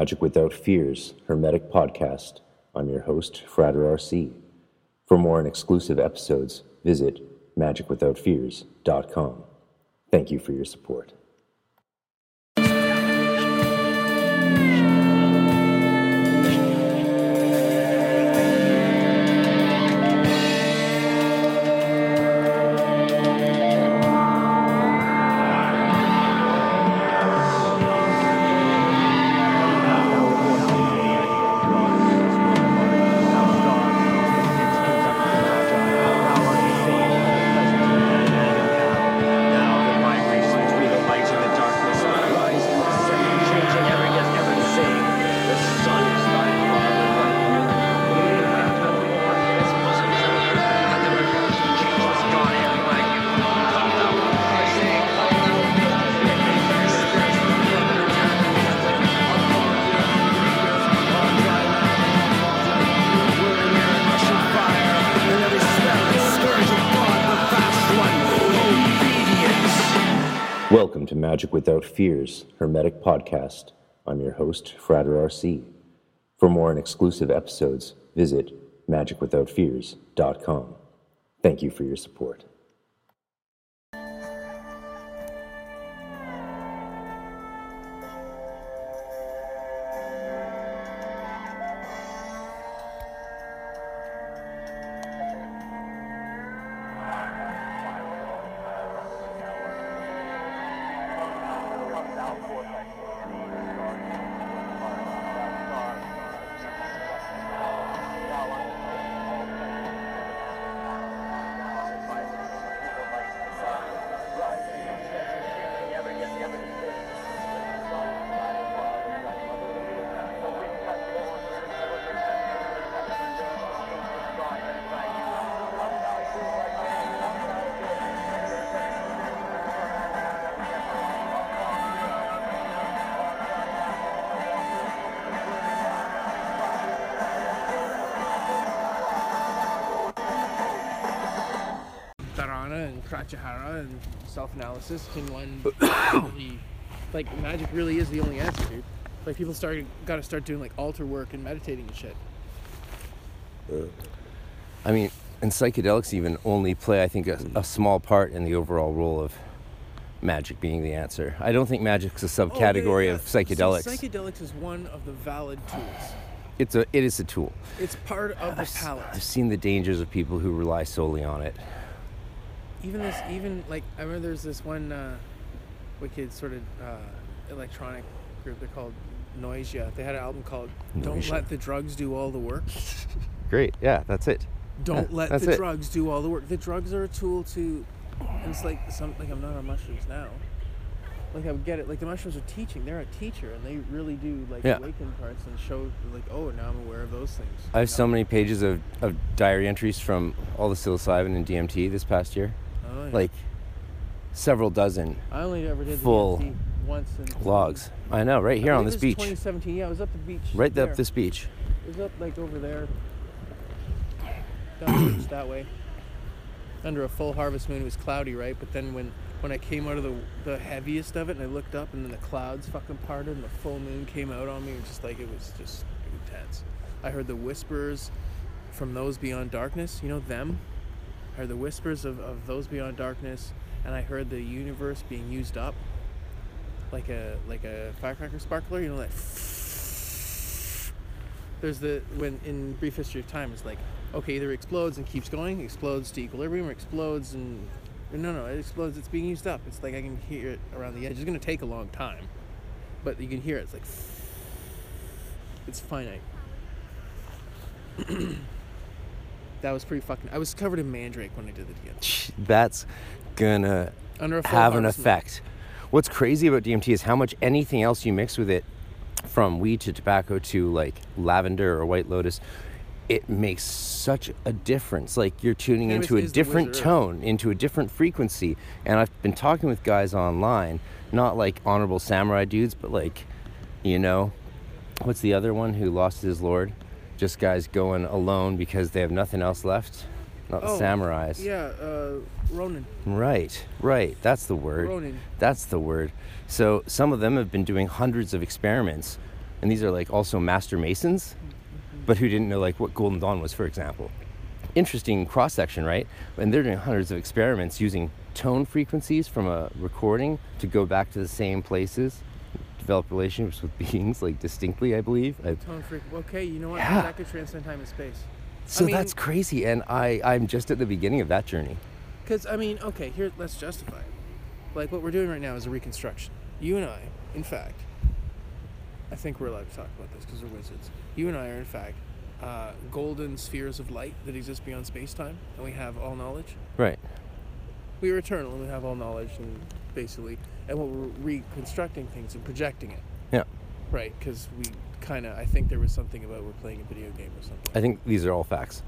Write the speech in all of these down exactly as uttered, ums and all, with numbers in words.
Magic Without Fears, Hermetic Podcast. I'm your host, Frater R C. For more and exclusive episodes, visit magic without fears dot com. Thank you for your support. Welcome to Magic Without Fears, Hermetic Podcast. I'm your host, Frater R C. For more and exclusive episodes, visit magic without fears dot com. Thank you for your support. And Pratyahara and self-analysis in one really, like magic really is the only answer, dude. Like people started gotta start doing like altar work and meditating and shit. I mean, and psychedelics even only play, I think, a, a small part in the overall role of magic being the answer. I don't think magic's a subcategory oh, yeah, yeah. of psychedelics. See, psychedelics is one of the valid tools. It's a, it is a tool. It's part of the I've, palette. I've seen the dangers of people who rely solely on it. Even this, even like I remember there's this one uh, wicked sort of uh, electronic group. They're called Noisia. They had an album called "Don't Noisia. Let the Drugs Do All the Work." Great, yeah, that's it. Don't yeah, let that's the it. drugs do all the work. The drugs are a tool to. And it's like some like I'm not on mushrooms now. Like I would get it. Like the mushrooms are teaching. They're a teacher, and they really do like yeah. awaken parts and show like, oh, now I'm aware of those things. I have so many pages of, of diary entries from all the psilocybin and D M T this past year. Oh, yeah. Like several dozen I only ever did full the D M T once in logs. I know, right here on this beach. twenty seventeen, yeah, I was up the beach. Right there. up this beach. It was up like over there, down the beach that way. Under a full harvest moon, it was cloudy, right? But then when, when I came out of the the heaviest of it, and I looked up, and then the clouds fucking parted, and the full moon came out on me, it was just like it was just intense. I heard the whispers from those beyond darkness. You know them. I heard the whispers of, of those beyond darkness, and I heard the universe being used up like a like a firecracker sparkler, you know, that there's the when in Brief History of Time it's like, okay, either explodes and keeps going, explodes to equilibrium, or explodes and no no it explodes, it's being used up. It's like I can hear it around the edge. It's gonna take a long time, but you can hear it. It's like it's finite. That was pretty fucking... I was covered in mandrake when I did it again. That's gonna have an effect. What's crazy about D M T is how much anything else you mix with it, from weed to tobacco to like lavender or white lotus, it makes such a difference. Like you're tuning into a different tone, into a different frequency. And I've been talking with guys online, not like honorable samurai dudes, but like, you know, what's the other one who lost his lord? Just guys going alone because they have nothing else left. Not oh, the samurais. Yeah, uh, Ronin. Right, right. That's the word. Ronin. That's the word. So some of them have been doing hundreds of experiments and these are like also master masons, but who didn't know like what Golden Dawn was, for example. Interesting cross section, right? And they're doing hundreds of experiments using tone frequencies from a recording to go back to the same places, develop relationships with beings like distinctly, I believe. Tone frequency. Okay, you know what? Yeah. That could transcend time and space. So I mean, that's crazy, and I I'm just at the beginning of that journey. Because I mean, okay, here let's justify it. Like what we're doing right now is a reconstruction. You and I, in fact, I think we're allowed to talk about this because we're wizards. You and I are, in fact, uh, golden spheres of light that exist beyond space-time, and we have all knowledge. Right. We are eternal, and we have all knowledge, and basically, and what we're reconstructing things and projecting it. Yeah. Right, because we kind of, I think there was something about we're playing a video game or something. I think these are all facts.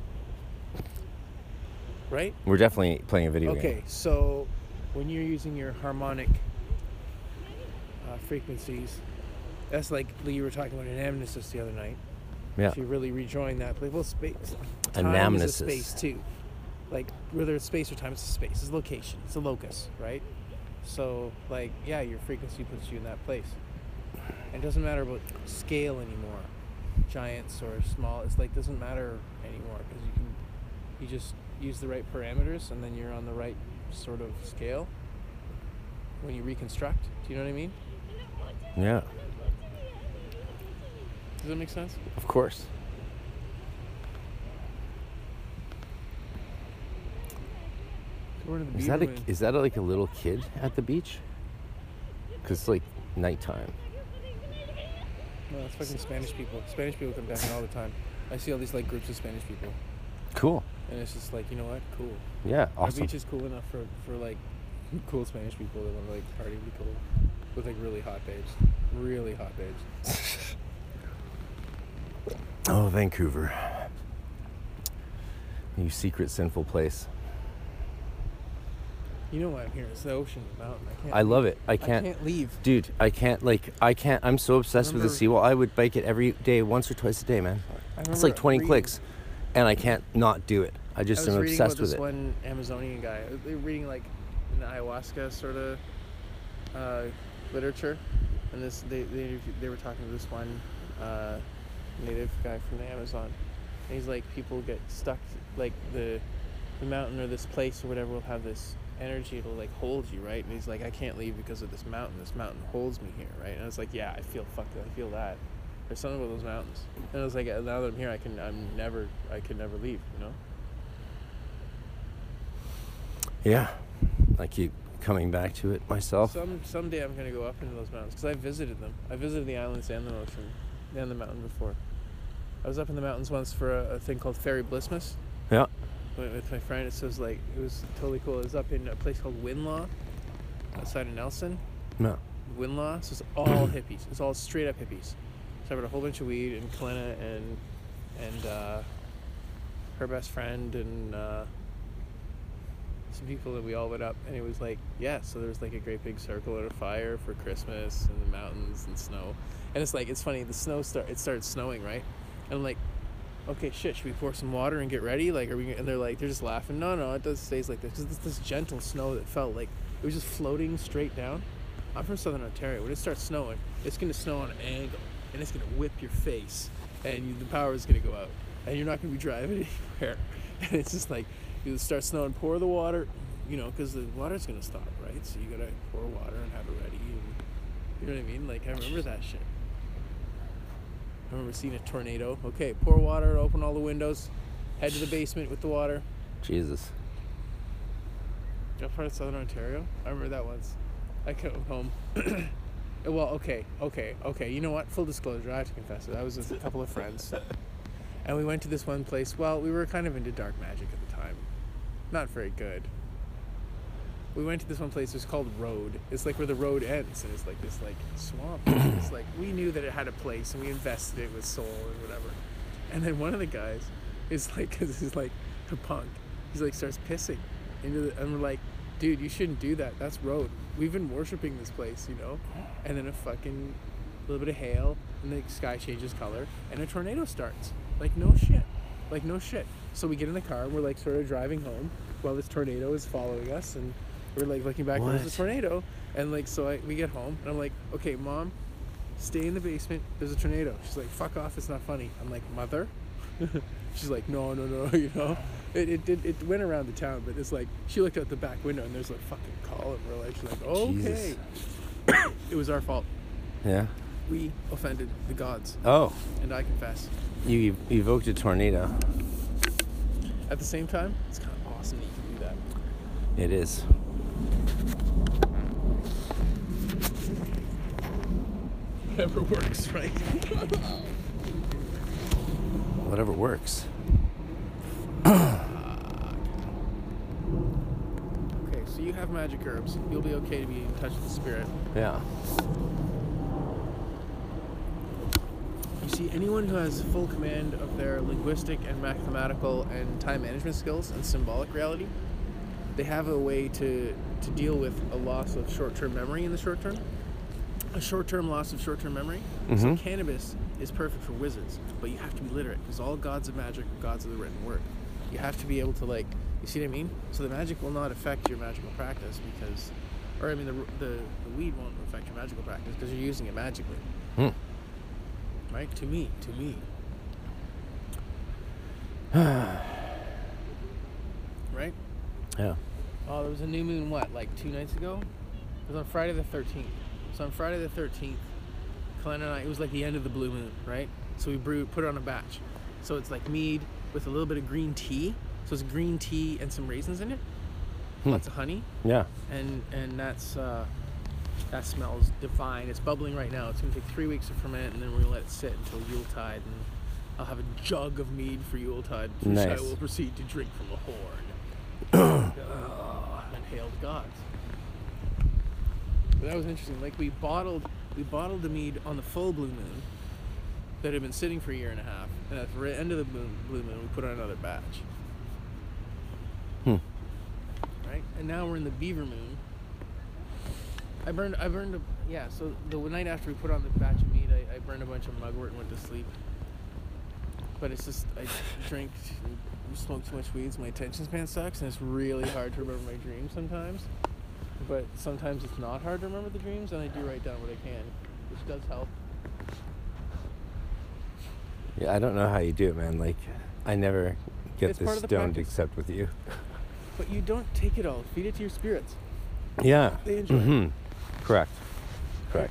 Right? We're definitely playing a video okay, game. Okay, so when you're using your harmonic uh, frequencies, that's like you were talking about anamnesis the other night. Yeah. So you're really rejoining that place. Well, space. Time anamnesis. is a space too. Like whether it's space or time, it's a space. It's a location. It's a locus, right? So like, yeah, your frequency puts you in that place. And it doesn't matter about scale anymore, giants or small. It's like doesn't matter anymore because you can, you just use the right parameters and then you're on the right sort of scale when you reconstruct. Do you know what I mean? Yeah. Does that make sense? Of course. So the is that a, is that a, like a little kid at the beach? Because it's like nighttime. No, it's fucking Spanish people. Spanish people come down here all the time. I see all these like groups of Spanish people. Cool. And it's just like, you know what? Cool. Yeah, awesome. The beach is cool enough for, for like cool Spanish people that want to like party with cool with like really hot babes. Really hot babes. Oh, Vancouver. You secret sinful place. You know why I'm here? It's the ocean, the mountain. I can't I leave. love it. I can't. I can't leave. Dude, I can't, like, I can't. I'm so obsessed with the seawall. I would bike it every day, once or twice a day, man. It's like twenty reading, clicks, and I can't not do it. I just am obsessed with it. I was reading about this one Amazonian guy. They were reading, like, in the ayahuasca sort of uh, literature, and this they, they they were talking to this one uh, native guy from the Amazon, and he's like, people get stuck, like, the the mountain or this place or whatever will have this energy, it'll like hold you, right? And he's like, I can't leave because of this mountain. This mountain holds me here, right? And I was like, yeah, I feel fucked. I feel that. There's something about those mountains. And I was like, now that I'm here, I can, I'm never, I can never leave, you know? Yeah, I keep coming back to it myself. Some someday I'm gonna go up into those mountains because I visited them. I visited the islands and the ocean and the mountain before. I was up in the mountains once for a, a thing called Ferry Blissmas. Yeah. With my friend, it was like, it was totally cool. It was up in a place called Winlaw, outside of Nelson. No. Winlaw, so it's all hippies. It's all straight up hippies. So I had a whole bunch of weed, and Kalena and and uh, her best friend and uh, some people that we all went up, and it was like, yeah. So there was like a great big circle and a fire for Christmas and the mountains and snow, and it's like, it's funny. The snow start it started snowing, right? And I'm like, okay, shit, should we pour some water and get ready? Like, are we? And they're like, they're just laughing. No, no, it does stays like this because it's this gentle snow that felt like it was just floating straight down. I'm from Southern Ontario. When it starts snowing, it's gonna snow on an angle, and it's gonna whip your face, and you, the power is gonna go out, and you're not gonna be driving anywhere. And it's just like, you start snowing, pour the water, you know, because the water's gonna stop, right? So you gotta pour water and have it ready. And, you know what I mean? Like, I remember that shit. I remember seeing a tornado. Okay, pour water, open all the windows, head to the basement with the water. Jesus. That part of Southern Ontario? I remember that once. I came home. Well, okay, okay, okay. You know what? Full disclosure, I have to confess it. I was with a couple of friends. And we went to this one place. Well, we were kind of into dark magic at the time. Not very good. We went to this one place. It was called Road. It's like where the road ends, and it's like this like swamp. It's like we knew that it had a place, and we invested it with soul and whatever. And then one of the guys is like, cause he's like a punk. He's like starts pissing into the, and we're like, dude, you shouldn't do that. That's Road. We've been worshiping this place, you know. And then a fucking little bit of hail, and the sky changes color, and a tornado starts. Like no shit. Like no shit. So we get in the car, and we're like sort of driving home while this tornado is following us, and we're like looking back, there's a tornado, and like so I, we get home, and I'm like, okay, Mom, stay in the basement. There's a tornado. She's like, fuck off. It's not funny. I'm like, mother? She's like, no, no, no, you know? It it did it went around the town, but it's like, she looked out the back window and there's a fucking call, and we're like, she's like, okay. It was our fault. Yeah? We offended the gods. Oh. And I confess. You evoked a tornado. At the same time, it's kind of awesome that you can do that. It is. Whatever works, right? Whatever works. Okay, so you have magic herbs. You'll be okay to be in touch with the spirit. Yeah. You see, anyone who has full command of their linguistic and mathematical and time management skills and symbolic reality, they have a way to, to deal with a loss of short-term memory in the short term. A short-term loss of short-term memory. Mm-hmm. So cannabis is perfect for wizards, but you have to be literate, because all gods of magic are gods of the written word. You have to be able to, like, you see what I mean? So the magic will not affect your magical practice because, or I mean, the the, the weed won't affect your magical practice because you're using it magically. Hmm. Right? To me, to me. Right? Yeah. Oh, there was a new moon, what, like two nights ago? It was on Friday the thirteenth. So on Friday the thirteenth, Glenn and I, it was like the end of the blue moon, right? So we brewed, put it on a batch. So it's like mead with a little bit of green tea. So it's green tea and some raisins in it. Hmm. Lots of honey. Yeah. And and that's, uh, that smells divine. It's bubbling right now. It's going to take three weeks to ferment, and then we're going to let it sit until Yuletide. And I'll have a jug of mead for Yuletide, which nice. I will proceed to drink from a horn. uh, and hail the gods. But that was interesting. Like, we bottled we bottled the mead on the full blue moon that had been sitting for a year and a half, and at the end of the blue, blue moon, we put on another batch. Hmm. Right? And now we're in the beaver moon. I burned, I burned a, yeah, so the night after we put on the batch of meat, I, I burned a bunch of mugwort and went to sleep. But it's just, I drink and smoke too much weed, so my attention span sucks, and it's really hard to remember my dreams sometimes. But sometimes it's not hard to remember the dreams, and I do write down what I can, which does help. Yeah, I don't know how you do it, man. Like, I never get It's this part of the stoned practice. except with you. But you don't take it all. Feed it to your spirits. Yeah. They enjoy mm-hmm. it. Correct. Correct.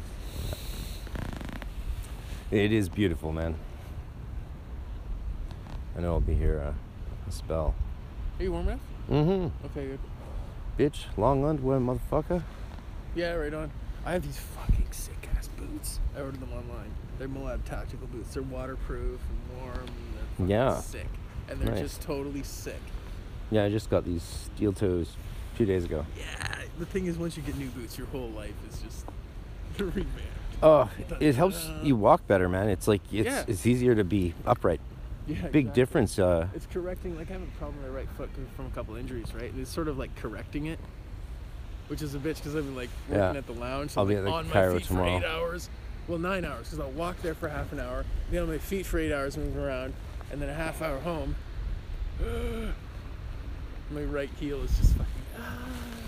It is beautiful, man. I know I'll be here uh, a spell. Are you warm enough? Mm-hmm. Okay, good. Bitch, long underwear, motherfucker. Yeah, right on. I have these fucking sick ass boots. I ordered them online. They're Moab tactical boots. They're waterproof and warm. And they're fucking Yeah. sick. And they're Nice. just totally sick. Yeah, I just got these steel toes two days ago. Yeah. The thing is, once you get new boots, your whole life is just revamped. Oh, it helps you walk better, man. It's like it's Yeah. it's easier to be upright. Yeah, Big exactly. difference. Uh, It's correcting, like I have a problem with my right foot from a couple injuries, right? It's sort of like correcting it, which is a bitch because I've been like working Yeah. at the lounge, so I'll I'm be like, at the on my Cairo feet tomorrow. for eight hours. Well, nine hours because I'll walk there for half an hour, be on my feet for eight hours moving around, and then a half hour home. My right heel is just fucking. Ah.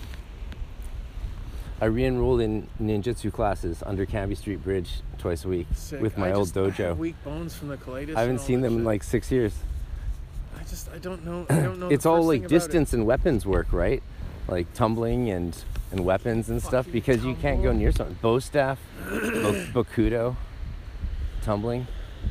I re-enrolled in ninjutsu classes under Canby Street Bridge twice a week Sick. with my I old just, I dojo. have weak bones from the colitis. I haven't and all seen that them in shit. like six years. I just, I don't know. I don't know. It's the all first like thing about distance and weapons work, right? Like tumbling and and weapons and stuff Fucking because you can't go tumble. near something. Bow staff, bo- bokudo, tumbling.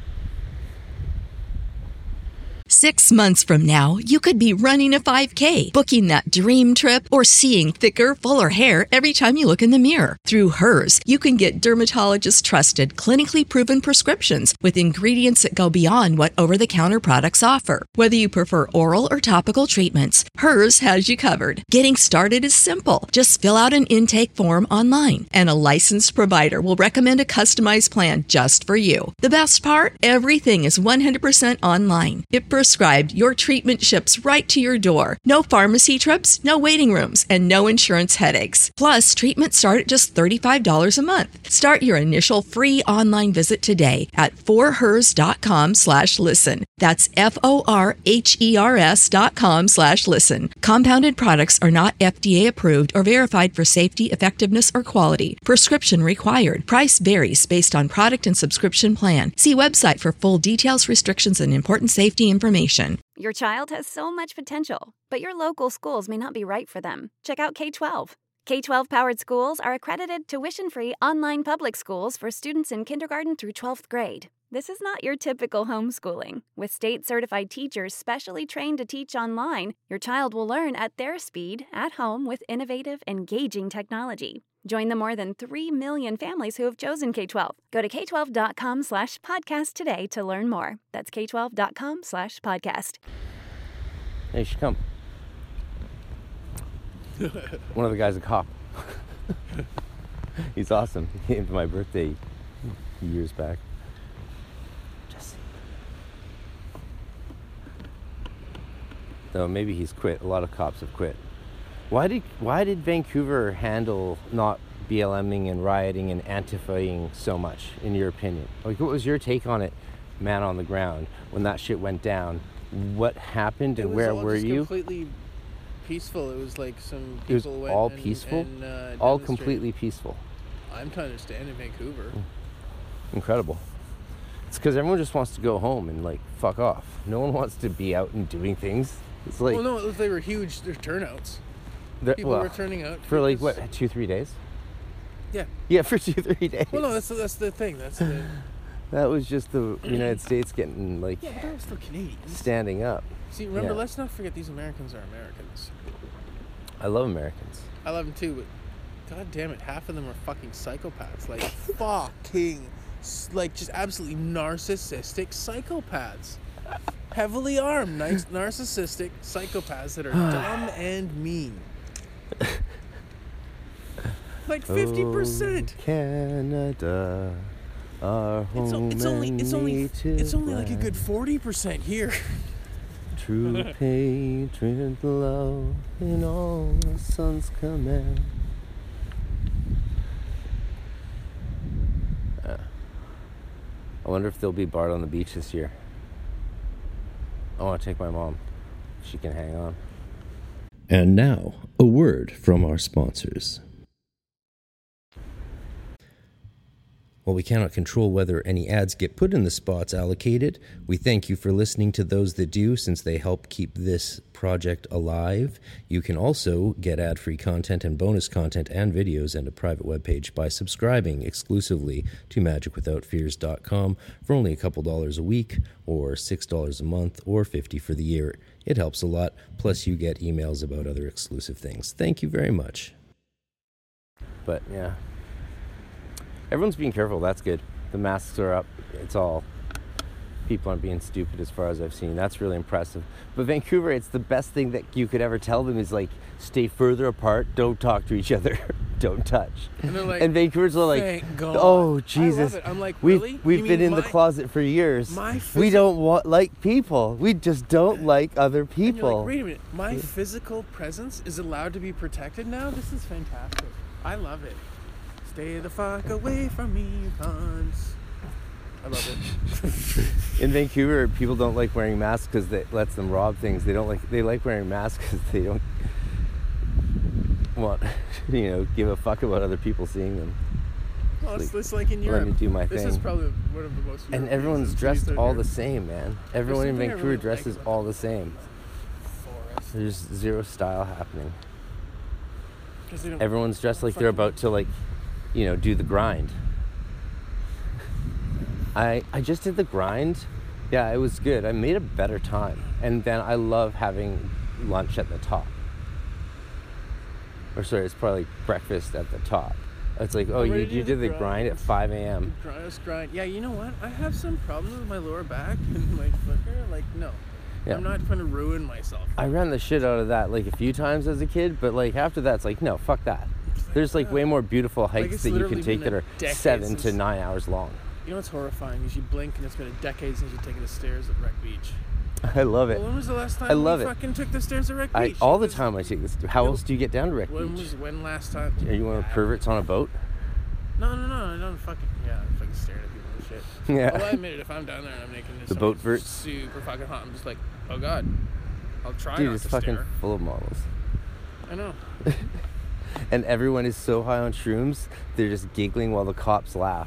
Six months from now, you could be running a five K, booking that dream trip, or seeing thicker, fuller hair every time you look in the mirror. Through Hers, you can get dermatologist-trusted, clinically proven prescriptions with ingredients that go beyond what over-the-counter products offer. Whether you prefer oral or topical treatments, Hers has you covered. Getting started is simple. Just fill out an intake form online, and a licensed provider will recommend a customized plan just for you. The best part? Everything is one hundred percent online. It prescribes prescribed, your treatment ships right to your door. No pharmacy trips, no waiting rooms, and no insurance headaches. Plus, treatments start at just thirty-five dollars a month. Start your initial free online visit today at forhers.com slash listen. That's F-O-R-H-E-R-S dot com slash listen. Compounded products are not F D A approved or verified for safety, effectiveness, or quality. Prescription required. Price varies based on product and subscription plan. See website for full details, restrictions, and important safety information. Your child has so much potential, but your local schools may not be right for them. Check out K twelve. K twelve powered schools are accredited tuition-free online public schools for students in kindergarten through twelfth grade. This is not your typical homeschooling. With state-certified teachers specially trained to teach online, your child will learn at their speed, at home, with innovative, engaging technology. Join the more than three million families who have chosen K twelve. Go to k twelve dot com slash podcast today to learn more. That's k twelve dot com slash podcast. Hey, you should come. One of the guys a cop. He's awesome. He came to my birthday years back. Jesse. Though maybe he's quit. A lot of cops have quit. Why did why did Vancouver handle not BLMing and rioting and Antifa-ing so much, in your opinion? Like, what was your take on it, man on the ground, when that shit went down? What happened and where were you? It was completely peaceful. It was like some people it was went all and, peaceful? and, uh, all completely peaceful. I'm trying to understand in Vancouver. Incredible. It's because everyone just wants to go home and, like, fuck off. No one wants to be out and doing things. It's like... Well, no, they were huge. Their turnouts. The, People well, were turning out for like what, two, three days? Yeah. Yeah, for two, three days. Well, no, that's the, that's the thing. That's the. That was just the United States getting like. Yeah, but that was still Canadians. Standing up. See, remember, yeah. let's not forget these Americans are Americans. I love Americans. I love them too, but god damn it, half of them are fucking psychopaths. Like fucking, like just absolutely narcissistic psychopaths. Heavily armed, nice, narcissistic psychopaths that are dumb and mean. Like fifty percent. Oh, Canada, our home. It's, it's only it's only it's only like a good forty percent here. True patriot love in all the sun's command. Uh, I wonder if there'll be Bart on the beach this year. I want to take my mom. She can hang on. And now, a word from our sponsors. While we cannot control whether any ads get put in the spots allocated, we thank you for listening to those that do, since they help keep this project alive. You can also get ad-free content and bonus content and videos and a private webpage by subscribing exclusively to magic without fears dot com for only a couple dollars a week, or six dollars a month, or fifty dollars for the year. It helps a lot, plus you get emails about other exclusive things. Thank you very much. But, yeah. Everyone's being careful. That's good. The masks are up. It's all... People aren't being stupid as far as I've seen. That's really impressive. But Vancouver, it's the best thing that you could ever tell them is, like, stay further apart. Don't talk to each other. Don't touch. And, they're like, and Vancouver's all like, thank God. oh, Jesus. I love it. I'm like, we've, really? We've You been mean in my, the closet for years. My phys- we don't want like people. We just don't like other And people. you're like, wait a minute. My physical presence is allowed to be protected now? This is fantastic. I love it. Stay the fuck away from me, cunts. I love it. In Vancouver, people don't like wearing masks because it lets them rob things. They don't like. They like wearing masks because they don't want, you know, give a fuck about other people seeing them. Well, it's, like, it's like in Europe. Let me do my this thing. is probably one of the most. And European everyone's dressed cities all I've the heard. same, man. Everyone in something I Vancouver really dresses like all the same. Forest. There's zero style happening. 'Cause they don't- Everyone's dressed like they're about to, like, you know, do the grind. I I just did the grind. Yeah, it was good. I made a better time. And then I love having lunch at the top. Or sorry, it's probably breakfast at the top. It's like, oh, I'm you, ready to you do did the the grind at five a.m. Grind, grind. Yeah, you know what? I have some problems with my lower back and my flicker. Like, no. Yeah. I'm not trying to ruin myself. I ran the shit out of that like a few times as a kid, but like after that, it's like, no, fuck that. There's like way more beautiful hikes it's that you literally can take been that a are decade seven to since- nine hours long. You know what's horrifying is you blink and it's been a decade since you've taken the stairs at Wreck Beach. I love it. Well, when was the last time I love we it. fucking took the stairs to Wreck I, Beach? all the time I take this. How else do you get down to Wreck When Beach? was when last time? Are you one of the perverts on a boat? No, no, no. I don't fucking yeah. I fucking stare at people and shit. Yeah. Although I admit it, if I'm down there and I'm making this The boat verts. super fucking hot, I'm just like, oh god, I'll try Dude, not it's to fucking stare. full of models. I know. And everyone is so high on shrooms, they're just giggling while the cops laugh.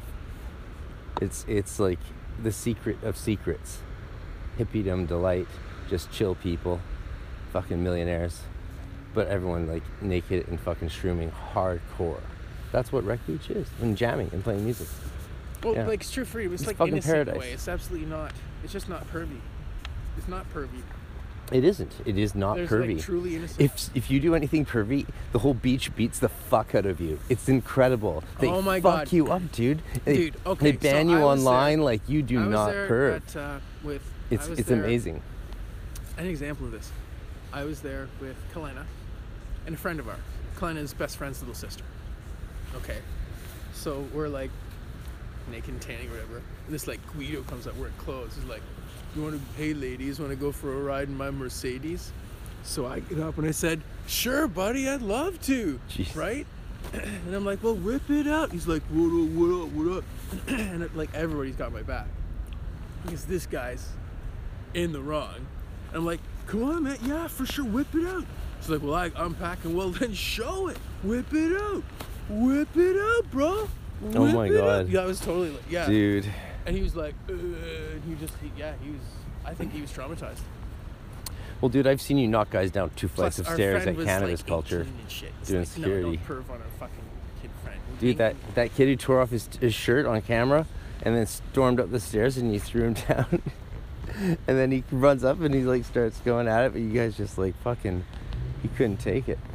It's it's like the secret of secrets. Hippiedom delight, just chill people, fucking millionaires, but everyone like naked and fucking shrooming hardcore. That's what Wreck Beach is, and jamming and playing music. Well, Yeah. like it's true freedom. It's, It's like fucking innocent paradise. in a way. It's absolutely not. It's just not pervy. It's not pervy. It isn't. It is not There's pervy. like truly innocent. If if you do anything pervy, the whole beach beats the fuck out of you. It's incredible. They Oh my fuck God. you up, dude. They, Dude, okay, They ban so you I was online there- like you do I was not there perv. At, uh, with, It's I was it's there- amazing. An example of this. I was there with Kalena and a friend of ours. Kalena's best friend's little sister. Okay. So we're like naked and tanning or whatever. And this like Guido comes up wearing clothes. He's like, you want to, hey ladies, want to go for a ride in my Mercedes? So I get up and I said, sure, buddy, I'd love to. Jeez. Right? And I'm like, well, whip it out. He's like, what up, what up, what up? And it, like everybody's got my back. Because this guy's in the wrong. And I'm like, come on, man. Yeah, for sure. Whip it out. She's like, well, I, I'm packing. Well, then show it. Whip it out. Whip it out, bro. Whip Oh my it God. out. Yeah, I was totally like, yeah. Dude. And he was like, uh, and he just, he, yeah, he was, I think he was traumatized. Well, dude, I've seen you knock guys down two flights Plus, of our stairs friend at was, cannabis like, culture. eighteen and shit. It's doing like, security. No, don't perv on our fucking kid friend. We're Dude, that, being- that kid who tore off his, his shirt on camera and then stormed up the stairs and you threw him down. And then he runs up and he like starts going at it, but you guys just like fucking, he couldn't take it.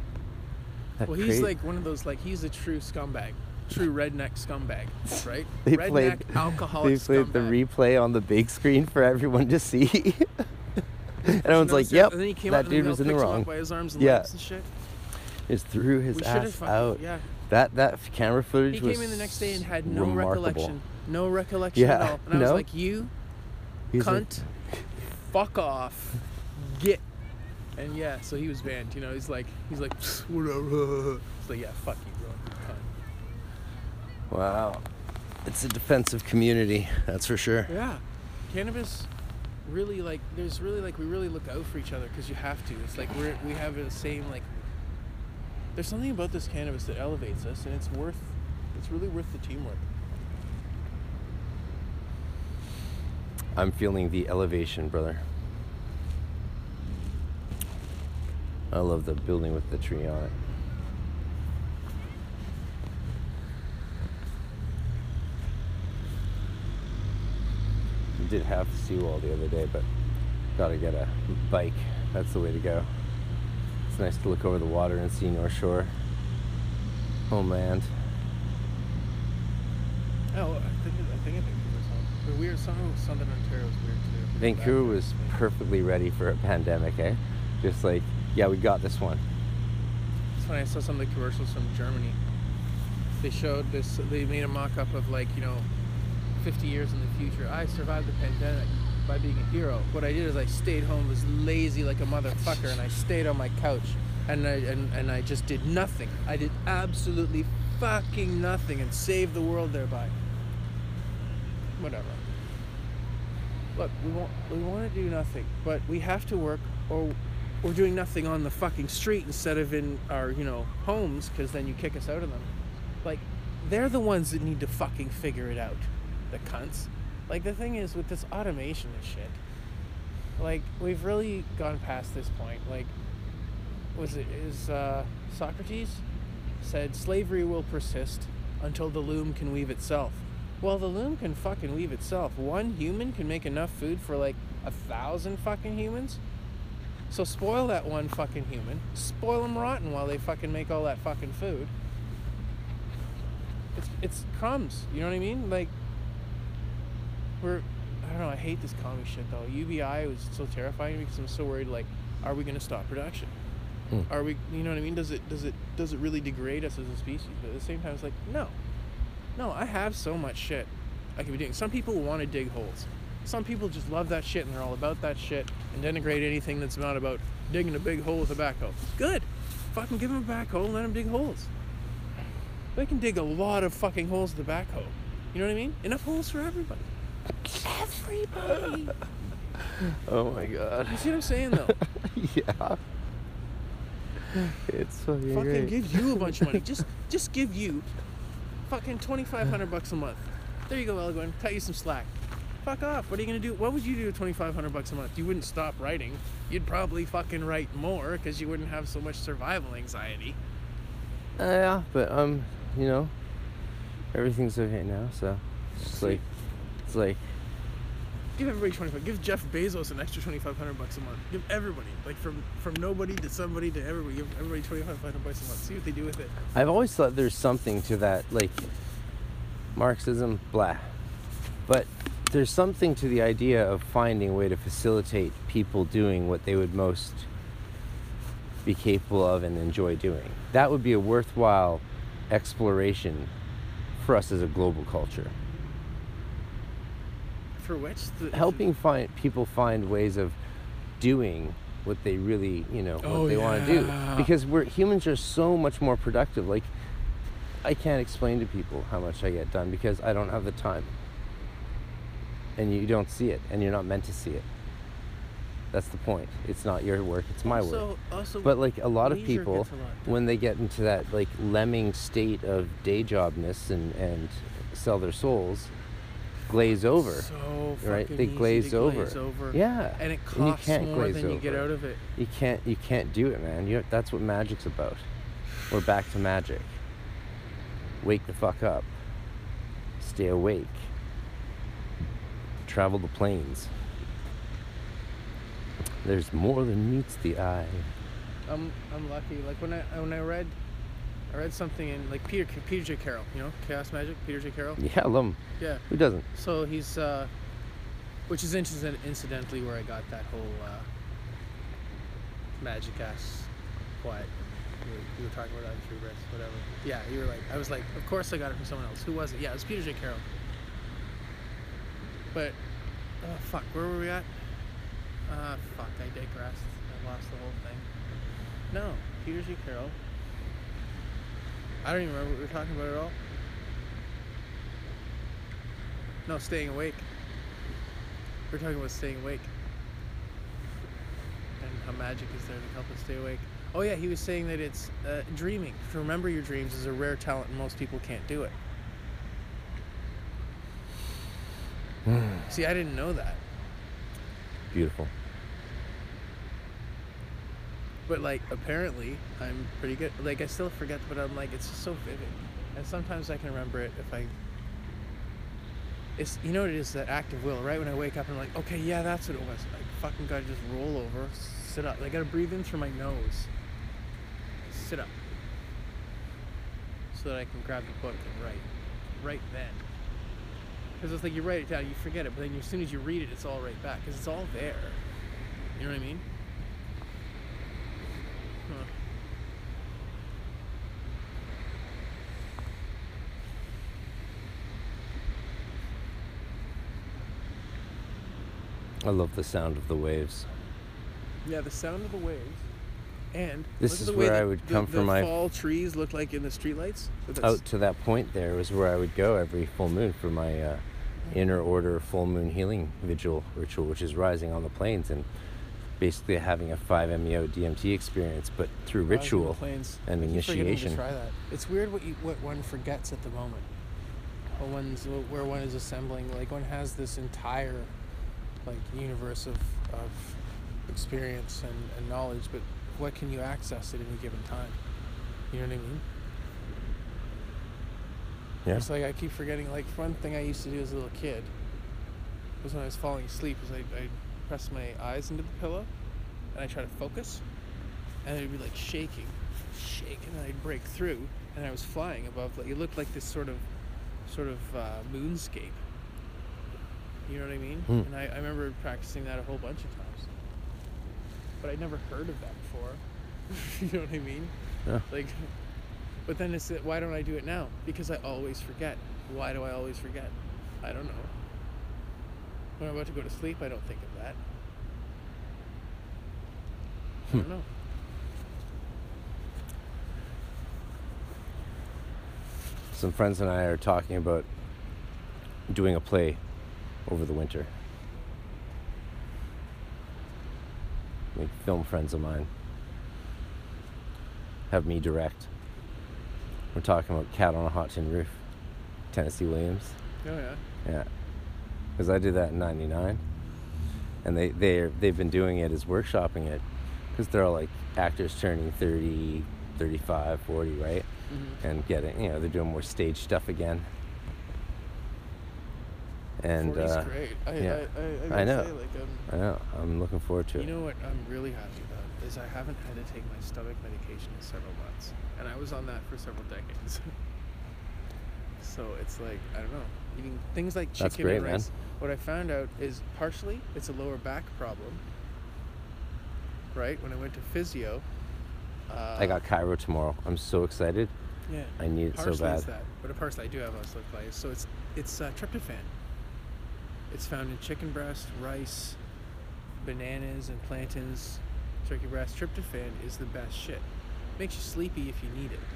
That Well, he's crazy- like one of those, like, he's a true scumbag. True redneck scumbag, right? They redneck played, alcoholic they played scumbag. the replay on the big screen for everyone to see. And everyone's like, And yep, then he came that up and dude Mel was in the picks him wrong. up by his arms and Yeah. legs and shit. Just threw his We should've ass fucking- out. yeah. That that camera footage He was came in the next day and had no remarkable. recollection. No recollection Yeah, at all. And I no. was like, you He's like- cunt, fuck off, get. And yeah, so he was banned. You know, he's like, he's like, whatever. It's like, yeah, fuck you, bro. Cunt. Wow. It's a defensive community, that's for sure. Yeah, cannabis really, like, there's really, like, we really look out for each other because you have to. It's like we're we have the same, like, there's something about this cannabis that elevates us, and it's worth, it's really worth the teamwork. I'm feeling the elevation, brother. I love the building with the tree on it. Did have seawall the other day, but gotta get a bike. That's the way to go. It's nice to look over the water and see North Shore, homeland. Oh, I think I think Vancouver's home. But weird. Some Southern Ontario is weird too. Vancouver was perfectly ready for a pandemic, eh? Just like, yeah, we got this one. It's funny. I saw some of the commercials from Germany. They showed this. They made a mock-up of, like, you know, fifty years in the future. I survived the pandemic by being a hero. What I did is I stayed home, was lazy like a motherfucker, and I stayed on my couch, and I and, and I just did nothing. I did absolutely fucking nothing and saved the world thereby. Whatever. Look, we want we want to do nothing, but we have to work, or we're doing nothing on the fucking street instead of in our, you know, homes, because then you kick us out of them. Like, they're the ones that need to fucking figure it out. The cunts. Like, the thing is, with this automation and shit, like, we've really gone past this point. Like, was it is uh, Socrates said slavery will persist until the loom can weave itself. Well, the loom can fucking weave itself. One human can make enough food for like a thousand fucking humans. So spoil that one fucking human. Spoil them rotten while they fucking make all that fucking food. It's it's crumbs. You know what I mean? Like, we're, I don't know, I hate this commie shit though. U B I was so terrifying because I'm so worried, like, are we gonna stop production? Hmm. Are we, you know what I mean? Does it does it does it really degrade us as a species? But at the same time, it's like, no. No, I have so much shit I could be doing. Some people want to dig holes. Some people just love that shit and they're all about that shit and denigrate anything that's not about digging a big hole with a backhoe. Good. Fucking give them a backhoe and let them dig holes. They can dig a lot of fucking holes with a backhoe. You know what I mean? Enough holes for everybody. Everybody. Oh my god. You see what I'm saying though? Yeah. It's fucking, fucking great. give you a bunch of money. Just just give you fucking twenty-five hundred bucks a month. There you go, Elgin. Cut you some slack. Fuck off. What are you going to do? What would you do with twenty-five hundred bucks a month? You wouldn't stop writing. You'd probably fucking write more because you wouldn't have so much survival anxiety. Uh, yeah, but um, you know, everything's okay now, so it's just like, it's like, give everybody twenty-five. Give Jeff Bezos an extra twenty-five hundred bucks a month. Give everybody, like from from nobody to somebody to everybody. Give everybody twenty-five hundred bucks a month. See what they do with it. I've always thought there's something to that, like Marxism, blah, but there's something to the idea of finding a way to facilitate people doing what they would most be capable of and enjoy doing. That would be a worthwhile exploration for us as a global culture. For which? The, Helping find people find ways of doing what they really, you know, oh, what they yeah. want to do. Because we're humans are so much more productive. Like, I can't explain to people how much I get done because I don't have the time. And you don't see it, and you're not meant to see it. That's the point. It's not your work, it's my also, work. Also, but like a lot of leisure people, gets a lot done. when they get into that like lemming state of day jobness and, and sell their souls, glaze over. So right? fucking They easy glaze to over. glaze over. Yeah. And it And you costs can't more glaze than you over. get out of it. You can't you can't do it, man. You that's what magic's about. We're back to magic. Wake the fuck up. Stay awake. Travel the plains. There's more than meets the eye. I'm I'm lucky. Like when I when I read I read something in like Peter Peter J. Carroll, you know, Chaos Magic, Peter J. Carroll. Yeah, I love him. Yeah. Who doesn't? So he's uh which is incident incidentally where I got that whole uh magic ass quiet. You were, you were talking about that in True Breaths, whatever. Yeah, you were like I was like, of course I got it from someone else. Who was it? Yeah, it was Peter J. Carroll. But oh fuck, where were we at? Uh, fuck, I digressed. I lost the whole thing. No, Peter J. Carroll. I don't even remember what we were talking about at all. No, staying awake. We were talking about staying awake. And how magic is there to help us stay awake. Oh yeah, he was saying that it's uh, dreaming. To remember your dreams is a rare talent and most people can't do it. See, I didn't know that. Beautiful. But like apparently I'm pretty good. Like I still forget, but I'm like it's just so vivid. And sometimes I can remember it if I it's you know what it is, that act of will, right? When I wake up and I'm like, okay, yeah, that's what it was. I fucking gotta just roll over, sit up. I gotta breathe in through my nose. Sit up. So that I can grab the book and write. Right then. Because it's like you write it down, you forget it, but then as soon as you read it, it's all right back. Because it's all there. You know what I mean? Huh. I love the sound of the waves. Yeah, the sound of the waves. And this is where I would come the, for the my fall trees look like in the streetlights. Out to that point there was where I would go every full moon for my uh, inner order full moon healing vigil ritual, which is rising on the plains and basically having a five M E O D M T experience, but through ritual and initiation. To try that. It's weird what you, what one forgets at the moment. Well, one's where one is assembling, like one has this entire like universe of, of experience and, and knowledge, but what can you access at any given time? You know what I mean? Yeah. It's like I keep forgetting, like one thing I used to do as a little kid was when I was falling asleep is I I'd press my eyes into the pillow and I try to focus and it'd be like shaking, shaking, and I'd break through and I was flying above, like it looked like this sort of sort of uh, moonscape. You know what I mean? Hmm. And I, I remember practicing that a whole bunch of times. But I'd never heard of that before. You know what I mean? Yeah. Like, but then it's, why don't I do it now? Because I always forget. Why do I always forget? I don't know. When I'm about to go to sleep, I don't think of that. I don't know. Some friends and I are talking about doing a play over the winter. Like film friends of mine have me direct. We're talking about Cat on a Hot Tin Roof, Tennessee Williams. Oh yeah. Yeah, because I did that in ninety-nine, and they they they've been doing it as workshopping it, because they're all like actors turning thirty, thirty-five, forty, right? Mm-hmm. And getting, you know, they're doing more stage stuff again. And forty's uh, great. I, yeah, I, I, I, I know. Say, like, um, I know. I'm looking forward to you it. You know what I'm really happy about is I haven't had to take my stomach medication in several months, and I was on that for several decades. So it's like, I don't know, eating things like chicken That's great, and rice. man. What I found out is partially it's a lower back problem. Right? When I went to physio, uh, I got chiro tomorrow. I'm so excited. Yeah. I need it so partially bad. It's that, but a partially I do have osteoarthritis. So it's it's uh, tryptophan. It's found in chicken breast, rice, bananas, and plantains, turkey breast. Tryptophan is the best shit. Makes you sleepy if you need it.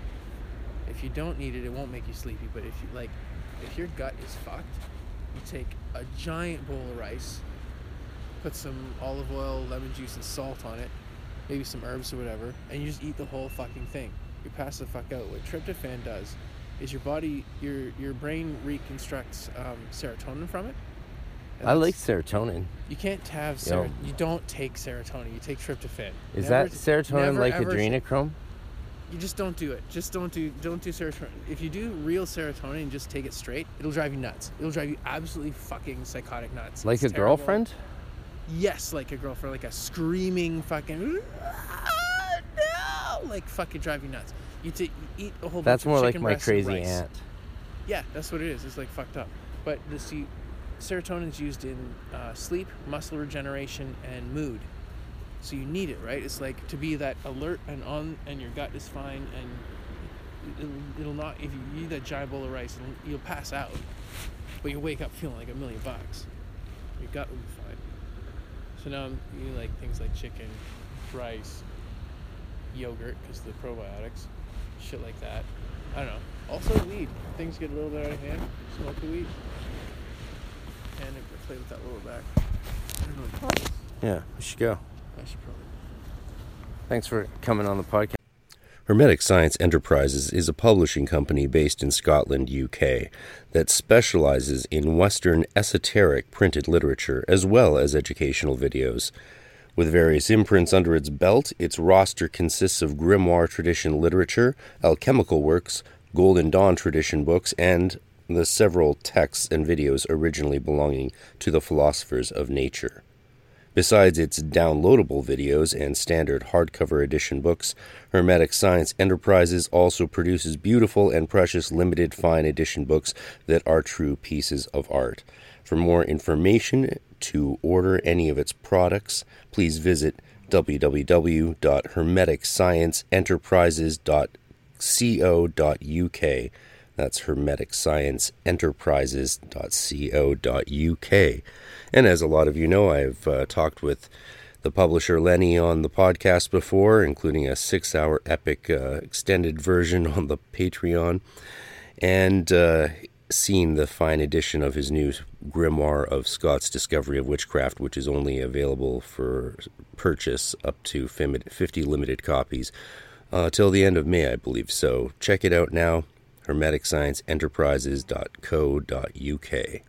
If you don't need it, it won't make you sleepy. But if you like, if your gut is fucked, you take a giant bowl of rice, put some olive oil, lemon juice, and salt on it, maybe some herbs or whatever, and you just eat the whole fucking thing. You pass the fuck out. What tryptophan does is your body, your your brain reconstructs um, serotonin from it. I like serotonin. You can't have ser- you don't take serotonin. You take tryptophan. Is never, that serotonin never, like ever, adrenochrome? You just don't do it. Just don't do don't do serotonin. If you do real serotonin and just take it straight, it'll drive you nuts. It'll drive you absolutely fucking psychotic nuts. Like it's a terrible. girlfriend? Yes, like a girlfriend, like a screaming fucking ah, no, like fucking drive you nuts. You, t- you eat a whole That's bunch more of like chicken my breast and crazy rice. aunt. Yeah, that's what it is. It's like fucked up. But the see, serotonin is used in uh, sleep, muscle regeneration, and mood. So you need it, right? It's like to be that alert and on, and your gut is fine, and it'll, it'll not. If you eat that giant bowl of rice, it'll, you'll pass out, but you wake up feeling like a million bucks. Your gut will be fine. So now I'm eating like things like chicken, rice, yogurt because the probiotics, shit like that. I don't know. Also weed. Things get a little bit out of hand. Smoke the weed. And I play with that little back. I don't know what it is. Yeah, we should go. I should probably. Thanks for coming on the podcast. Hermetic Science Enterprises is a publishing company based in Scotland, U K, that specializes in Western esoteric printed literature as well as educational videos. With various imprints under its belt, its roster consists of grimoire tradition literature, alchemical works, Golden Dawn tradition books, and the several texts and videos originally belonging to the philosophers of nature. Besides its downloadable videos and standard hardcover edition books, Hermetic Science Enterprises also produces beautiful and precious limited fine edition books that are true pieces of art. For more information to order any of its products, please visit w w w dot hermetic science enterprises dot co dot u k. That's hermetic science enterprises dot co dot u k. And as a lot of you know, I've uh, talked with the publisher Lenny on the podcast before, including a six-hour epic uh, extended version on the Patreon, and uh, seen the fine edition of his new grimoire of Scott's Discovery of Witchcraft, which is only available for purchase up to fifty limited copies uh, till the end of May, I believe. So check it out now, hermetic science enterprises dot co dot u k.